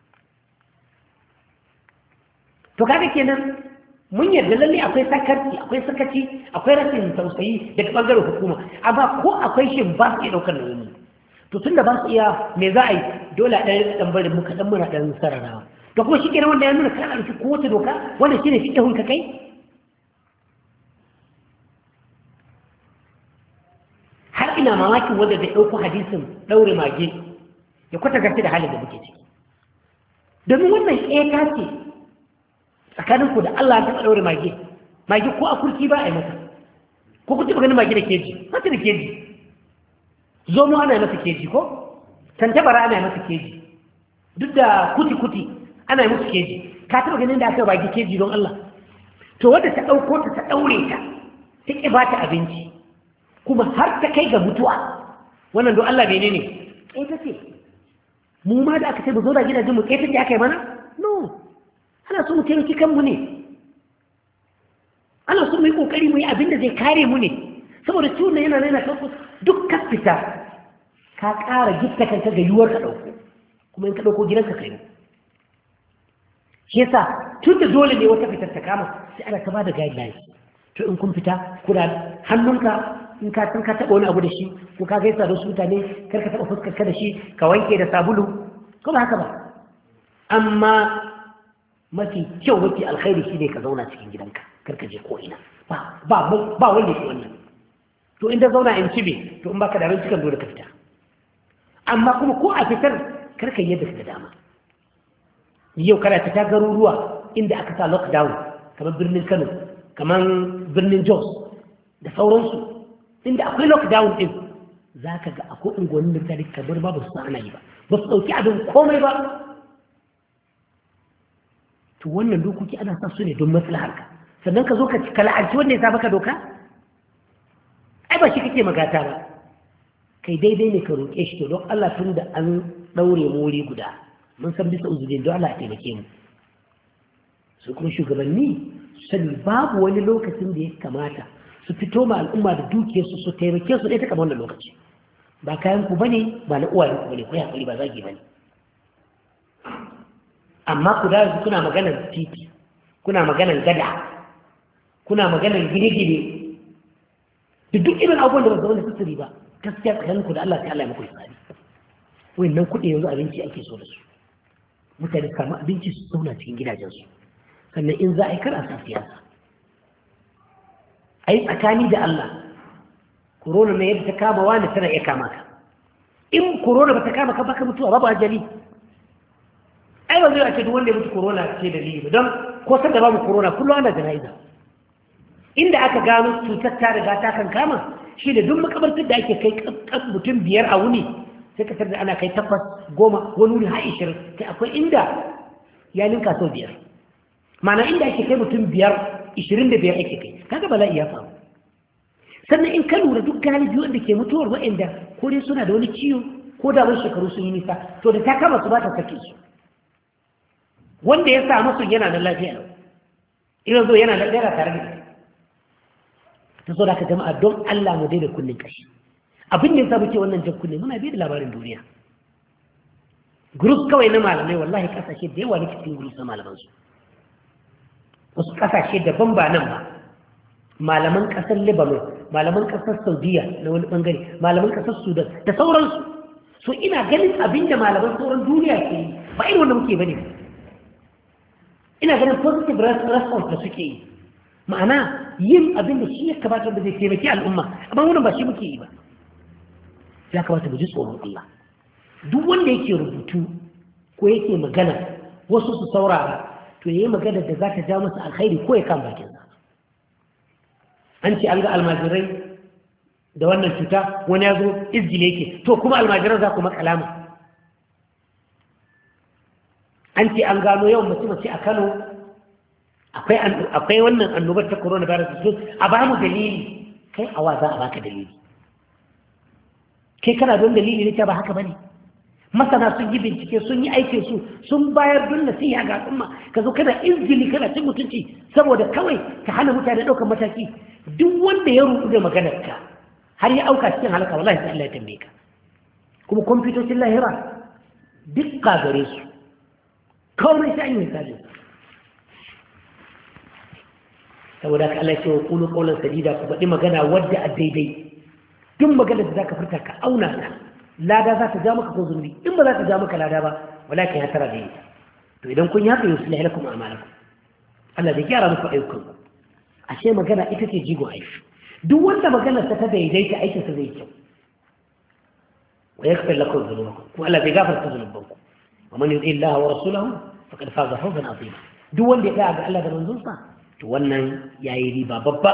to kaga kenan mun yarda lalle akwai sakarci akwai sakaci akwai rashin tausayi daga bangaren hukuma amma ko akwai shin ba su iya daukar nauyi to tunda ba su iya me za a yi dole a ɗaya ɗan barin muka ɗan muna ɗan sararawa to kuma shi kenan wanda ya nuna kana ɗauki kowace doka wanda shi ne fi ƙahun ka kai har ina mamakin wanda zai ɗauko hadisin ɗaure mage ya kwata gaske da halin da muke ciki domin wannan ƙeta ce tsakaninku da Allah ta ɗaure mage mage ko a kurki ba a yi mata ko kun taɓa ganin mage da keji mata da keji zomo ana masa keji ko tantabara ana masa keji duk da kuti-kuti ana yi musu keji ka taɓa ganin da aka yi mage keji don Allah to wadda ta ɗauko ta ta ɗaure ta ta ƙi ba ta abinci kuma har ta kai ga mutuwa wannan don Allah bene ne ƙeta ce mu ma da aka ce ba zo da gidajen mu ƙeta ce aka yi mana no ana so mu taimaki kanmu ne ana so mu yi kokari mu yi abin da zai kare mu ne saboda ciwon yana raina kanku duk ka fita ka ƙara gifta kanka ga yiwuwar ka ɗauko kuma in ka ɗauko gidanka kai mu shi yasa tun da dole ne wata fitar ta kama sai ana ta ba da guidelines to in kun fita kuna hannunka in ka san ka taɓa wani abu da shi ko ka gaisa da wasu mutane kar ka taɓa fuskar ka da shi ka wanke da sabulu ko ba haka ba amma mafi kyau mafi alkhairi shi ne ka zauna cikin gidanka karka je ko'ina ba wanda ke wannan to inda zauna in cibe to in baka da ran cikin dole ka fita amma kuma ko a fitar karka yi yadda ka dama yau kana fita garuruwa inda aka sa lockdown kamar birnin Kano kamar birnin Jos da sauransu inda akwai lockdown din za ka ga akwai unguwannin da kamar ba su ana yi ba ba su ɗauki abin komai ba to wannan dokoki ana sa su ne don maslahar ka sannan ka zo ka kala'anci wanda ya sa baka doka ai ba shi kake magata ba kai daidai ne ka roƙe shi to don Allah tun da an ɗaure mu wuri guda mun san bisa uzuri don Allah ya taimake mu su kuma shugabanni su sani babu wani lokacin da ya kamata su fito ma al'umma da dukiyarsu su taimake su ɗaya ta kamar wannan lokaci ba kayan ku bane ba na uwayen ku bane ko hakuri ba zagi bane amma ku da kuna maganar titi kuna maganar gada kuna maganar gine-gine da duk irin abubuwan da ba zama da suturi ba gaskiya tsakaninku da Allah ta Allah ya muku tsari wannan kuɗi yanzu abinci ake so da su mutane samu abinci su zauna cikin gidajensu sannan in za a yi kar a sa siyasa a yi tsakani da Allah korona na yadda ta kama wani tana iya kama ka in korona ba ta kama ka baka mutuwa babu ajali ai ba zai a ce duk wanda ya mutu korona ce dalili ba don ko sanda babu korona kullum ana jana'iza inda aka gano cutar ta riga ta kan kama shi da duk makabartar da ake kai mutum biyar a wuni sai ka da ana kai takwas goma wani wuri har ishirin sai akwai inda ya ninka sau biyar ma'ana inda ake kai mutum biyar ishirin da biyar ake kai kaga bala'i ya faru sannan in ka lura duk galibi wanda ke mutuwar waɗanda ko dai suna da wani ciwo ko da wani shekaru sun yi nisa to da ta kama su ba ta sake su wanda ya samu su yana da lafiya ina zo yana da ɗaya tare da ta so da ka jama'a don Allah mu daina kunnen kashi abin da ya sa muke wannan jan kunne muna bi da labarin duniya group kawai na malamai wallahi kasashe da yawa ne cikin group na malaman su wasu kasashe daban ba nan ba malaman kasar Lebanon malaman kasar Saudiya na wani bangare malaman kasar Sudan da sauransu so ina ganin abin da malaman sauran duniya ke yi ba irin wanda muke bane ina ganin positive response da suke yi ma'ana yin abin da shi ya kamata da zai taimaki al'umma amma wannan ba shi muke yi ba ya kamata mu ji tsoron Allah duk wanda yake rubutu ko yake magana wasu su saurara to yayi magana da za ta ja masa alkhairi ko ya kan bakin sa an ce an ga almajirai da wannan cuta wani ya zo izgile yake to kuma almajiran za ku makalama an ce an gano yawan mace-mace a Kano akwai wannan annobar ta coronavirus so a ba mu dalili kai awa za a baka dalili kai kana don dalili ne ta ba haka bane masana sun yi bincike sun yi aikin su sun bayar don nasiha ga al'umma ka zo kana izgili kana cin mutunci saboda kawai ka hana mutane ɗaukar mataki duk wanda ya rubu da maganar ka har ya auka cikin halaka wallahi sai Allah ya tambaye ka kuma kwamfutocin lahira duk gare su kawai sai an yi misali saboda ka Allah ce wa kulu qawlan sadida ku faɗi magana wadda a daidai duk magana da zaka furta ka auna ta lada za ta ja maka ko zunubi in ba za ta ja maka lada ba walakin ya tara da ita to idan kun yi haka yuslih lakum a'malakum Allah zai gyara muku ayyukan ku ashe magana ita ce jigo aiki duk wanda magana ta ta daidaita aikin sa zai kyau wa yaghfir lakum dhunubakum ko Allah zai gafarta dhunubanku wa man yuti Allah wa rasulahu faqad faza fawzan azima duk wanda ya ga Allah da manzonsa to wannan yayi riba babba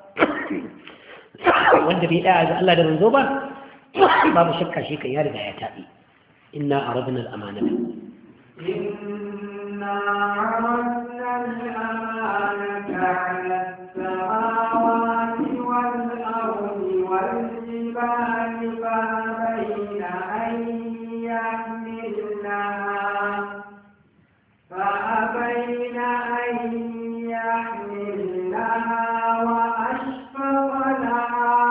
wanda bai daya ga Allah da manzo ba babu shakka shi kan ya riga ya tabi inna aradna al-amanata inna aradna al-amanata 'ala as-samawati wal-ardi wal-jibali fa-abayna an yahmilnaha fa-abayna an يحملنها وأشفقن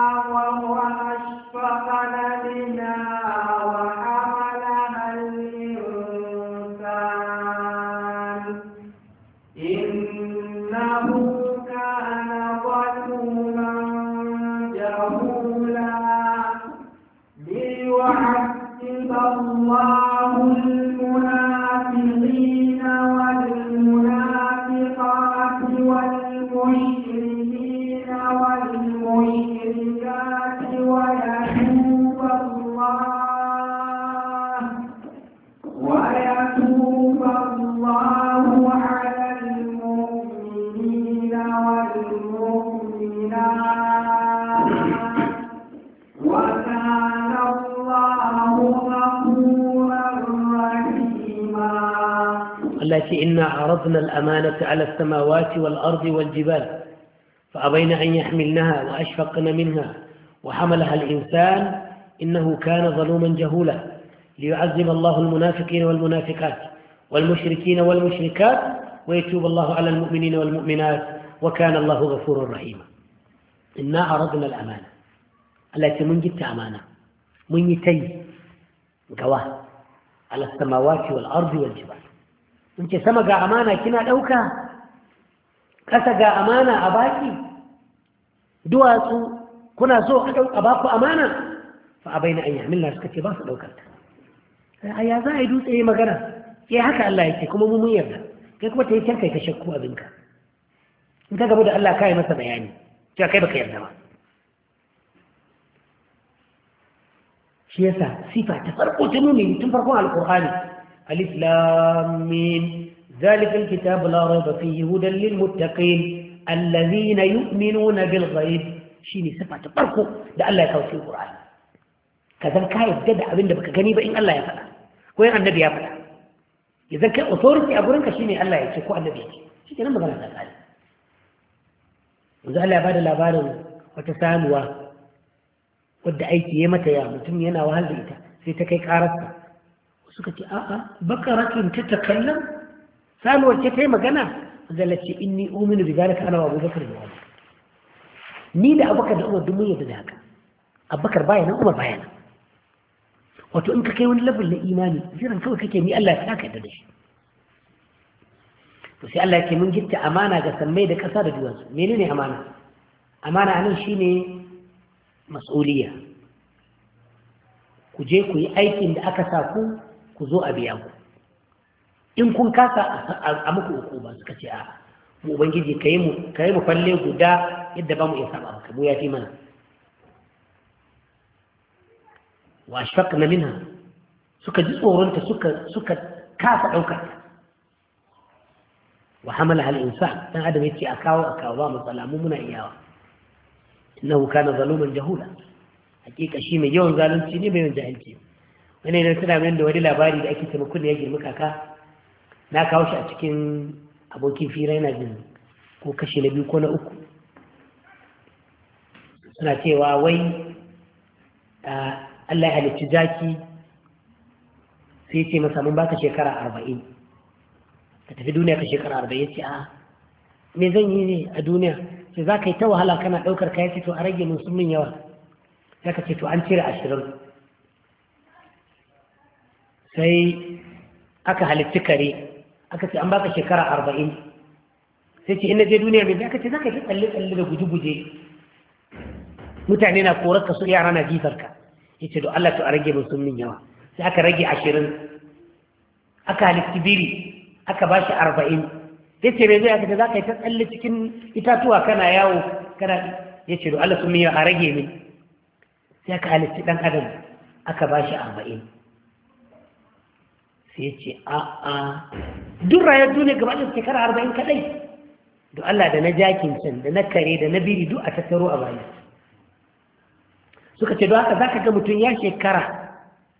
وأشفقن منها وحملها الإنسان إنه كان ظلوما جهولا ليعذب الله المنافقين والمنافقات والمشركين والمشركات ويتوب الله ويتوب الله على المؤمنين والمؤمنات وكان الله غفورا رحيما. التي إنا عرضنا الأمانة على السماوات والأرض والجبال فأبين أن يحملنها وأشفقن منها وحملها الإنسان إنه كان ظلوما جهولا ليعذب الله المنافقين والمنافقات والمشركين والمشركات ويتوب الله على المؤمنين والمؤمنات وكان الله غفورا رحيما. إنا عرضنا الأمانة التي من جبت أمانة من يتي قواه على السماوات والأرض والجبال in ce sama ga amana kina ɗauka ƙasa ga amana a baki duwatsu kuna so a baku amana fa a bayyana an yi hamilla suka ce ba su ɗaukar ta a ya za a yi dutse yi magana ya haka Allah ya ce kuma mun yarda kai kuma ta yi kyanka ka shakku abinka in ka gabu da Allah ka yi masa bayani cewa kai baka yarda ba shi yasa sifa ta farko ta nuni tun farkon alƙur'ani ألف لام ميم ذلك الكتاب لا ريب فيه هدى للمتقين الذين يؤمنون بالغيب شيني صفة تطرقوا ده الله يكوي في القرآن كذا كاي يبدأ أبين دبك غنيبة إن الله يفعل وين النبي يفعل إذا كان أثورتي أقولن كشيني الله يشكو النبي شيء كلام بقول هذا قال وذا الله بعد الأبار وتساموا ودي أيتي يمتى يا متم ينا وهل بيتا في تكيك عرفت suka ce a'a bakarakin ta takallam sanuwar ce ta yi magana zalla ce inni uminu bi zalika ana wa abubakar da wani ni da abubakar da umar duk mun yadda da haka abubakar baya nan umar baya nan wato in ka kai wani level na imani jiran kawai kake ni Allah ya saka da shi to sai Allah ya ce mun gitta amana ga sammai da ƙasa da duwatsu menene amana amana anan shine mas'uliyya ku je ku yi aikin da aka sa ku ku zo a biya ku in kun kasa a muku uku ba suka ce a mu ubangiji kai mu kai mu falle guda yadda ba mu iya saba maka mu yafi mana wa ashfaqna minha suka ji tsoronta suka suka kasa daukar wa hamalaha al-insan dan adam yace a kawo a kawo ba mu salamu muna iyawa innahu kana zaluman jahula hakika shi mai yawan zalunci ne mai yawan jahilci wani ne tana min da wani labari da ake taimakon da ya girma kaka na kawo shi a cikin abokin fira yana jin ko kashi na biyu ko na uku suna cewa wai Allah ya halicci zaki sai ce masa mun baka shekara arba'in ka tafi duniya ka shekara arba'in ya ce a me zan yi ne a duniya sai za ka yi ta wahala kana ɗaukar kayan ce to a rage mun sun min yawa ya ka ce to an cire ashirin sai aka halitti kare aka ce an baka shekara arba'in sai ce ina je duniya mai aka ce za ka yi tsalle-tsalle da guje-guje mutane na korar ka su yara na jifar ka ya ce do Allah to a rage mun sun min yawa sai aka rage ashirin aka halitti biri aka ba shi arba'in ya ce mai zai aka ce za ka yi ta tsalle cikin itatuwa kana yawo kana ya ce do Allah sun min yawa a rage min sai aka halitti ɗan adam aka ba shi arba'in sai ce a'a duk rayar duniya gaba da shekara arba'in kadai don Allah da na jakin can da na kare da na biri duk a tattaro a baya suka ce don haka za ka ga mutum ya shekara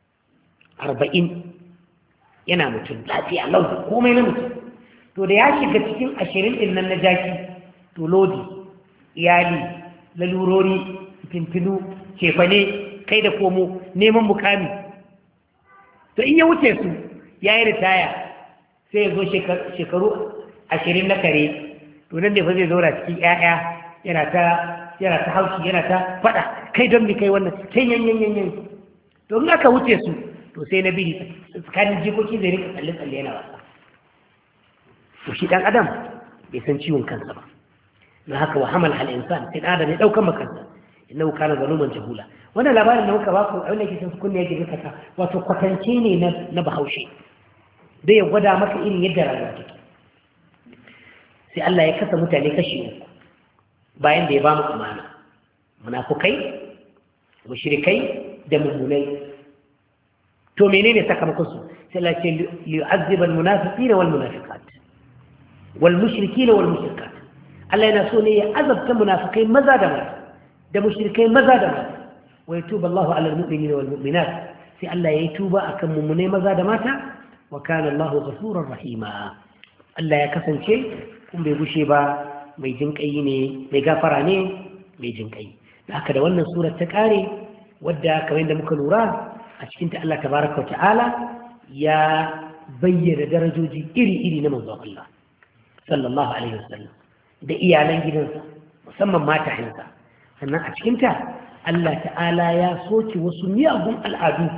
arba'in yana mutum lafiya lau komai na mutum to da ya shiga cikin ashirin ɗin nan na jaki to lodi iyali lalurori fintinu cefane kai da komo neman mukami to in ya wuce su ya yi ritaya sai ya zo shekaru ashirin na kare to nan ne fa zai zaura cikin ‘ya'ya yana ta yana ta haushi yana ta faɗa kai don mi kai wannan kai yanyan yanyan to in aka wuce su to sai na biri tsakanin jikoki zai rika tsalle-tsalle yana wasa to shi ɗan adam bai san ciwon kansa ba na haka wa hamal hal insan sai ɗan adam ya ɗaukan makansa innahu kana zaluman jahula wannan labarin da muka ba ku a wannan kisan su kunne yake kaka wato kwatance ne na bahaushe da ya gwada maka irin yadda rayuwa take sai Allah ya kasa mutane kashi uku bayan da ya ba mu amana munafukai mushrikai da mummunai to menene sakamakon su sai Allah ya ce liyu'azziba al-munafiqina wal munafiqat wal mushrikina wal mushrikat Allah yana so ne ya azabta munafikai maza da mata da mushrikai maza da mata wa yatubu Allahu 'ala al-mu'minina wal mu'minat sai Allah ya yi tuba akan mummunai maza da mata wa kana Allahu ghafurur rahima Allah ya kasance kun bai gushe ba mai jinkai ne mai gafara ne mai jinkai da haka da wannan surar ta kare wadda kamar yadda muka lura a cikin ta Allah tabaraka wa ta'ala ya bayyana darajoji iri-iri na manzon Allah sallallahu alaihi wasallam da iyalan gidansa musamman matayensa sannan a cikin ta Allah ta'ala ya soke wasu miyagun al'adu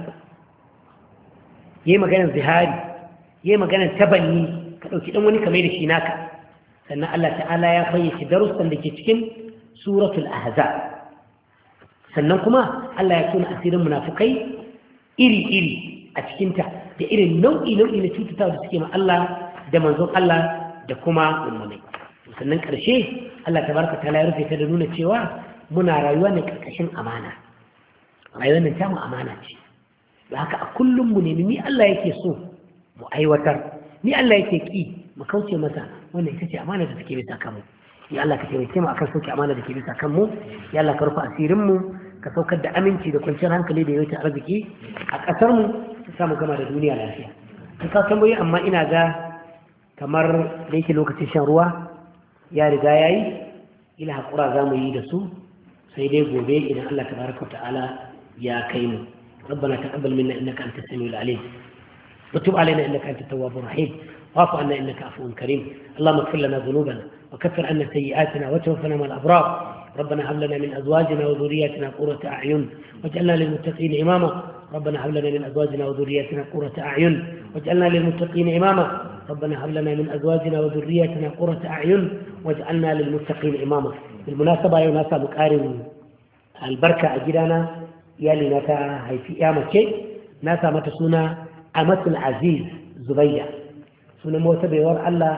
yayi maganar zihari yayi maganar tabanni ka dauki dan wani kamar da shi naka sannan Allah ta'ala ya fayyace darussan da ke cikin suratul ahzab sannan kuma Allah ya tona asirin munafikai iri-iri a cikin ta da irin nau'i nau'i na cututawa da suke ma Allah da manzon Allah da kuma ummanai sannan karshe Allah tabaraka ta'ala ya rufe ta da nuna cewa muna rayuwa ne karkashin amana rayuwar nan ta mu amana ce da haka a kullum mu nemi ni Allah yake so mu aiwatar ni Allah yake ki mu kauce masa wannan ita ce amana da take bisa kanmu ya Allah ka taimake mu akan sauke amana da ke bisa kanmu ya Allah ka rufe asirin mu ka saukar da aminci da kwanciyar hankali da yawancin arziki a kasar mu ka samu gama da duniya lafiya ka ka tambayi amma ina ga kamar da yake lokacin shan ruwa ya riga yayi ila hakura za mu yi da su sai dai gobe idan Allah tabaraka wa ta'ala ya kai mu ربنا تقبل منا إنك أنت السميع العليم وتب علينا إنك أنت التواب الرحيم واعف عنا إنك عفو كريم اللهم اغفر لنا ذنوبنا وكفر عنا سيئاتنا وتوفنا مع الأبرار ربنا هب لنا من أزواجنا وذرياتنا قرة أعين واجعلنا للمتقين إماما ربنا هب لنا من أزواجنا وذرياتنا قرة أعين واجعلنا للمتقين إماما ربنا هب لنا من أزواجنا وذرياتنا قرة أعين واجعلنا للمتقين إماما بالمناسبة يا ناس مكارم البركة أجدنا يالي نتا هاي في إيامة شيء ناسا متسونا أمة العزيز زبيدة سنة موتى بيور الله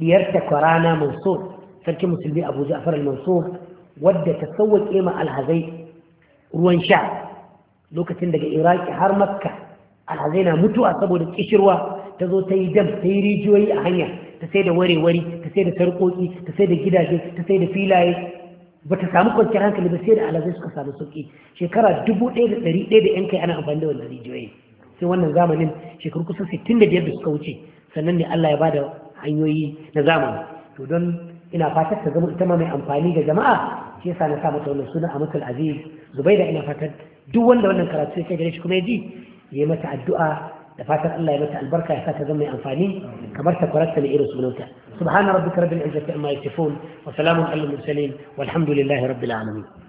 diyar takwarana Mansur sarkin musulmi Abu Ja'far al-Mansur wadda ta sauwaƙe ma alhazai ruwan sha lokacin daga Iraki har Makka alhazai na mutuwa saboda kishirwa ta zo ta yi dam ta yi rijiyoyi a hanya ta sai da ware-ware ta sai da sarƙoƙi ta sai da gidaje ta sai da filaye ba ta samu kwanciyar hankali ba sai da alhazai suka samu sauƙi shekara dubu ɗaya da ɗari ɗaya da yan kai ana amfani da wannan rijiyoyi sai wannan zamanin shekaru kusan sittin da biyar da suka wuce sannan ne Allah ya ba da hanyoyi na zamani to don ina fatar ta zama ita ma mai amfani ga jama'a shi yasa na sa mata wannan suna Amatul Aziz Zubaida ina fatar duk wanda wannan karatu ya kai gare shi kuma ya ji ya yi mata addu'a da fatan Allah ya mata albarka ya sa ta zama mai amfani kamar ta kwararta ne irin sunanta subhana rabbika rabbil izzati amma yasifun wa salamun alal mursalin walhamdulillahi rabbil alamin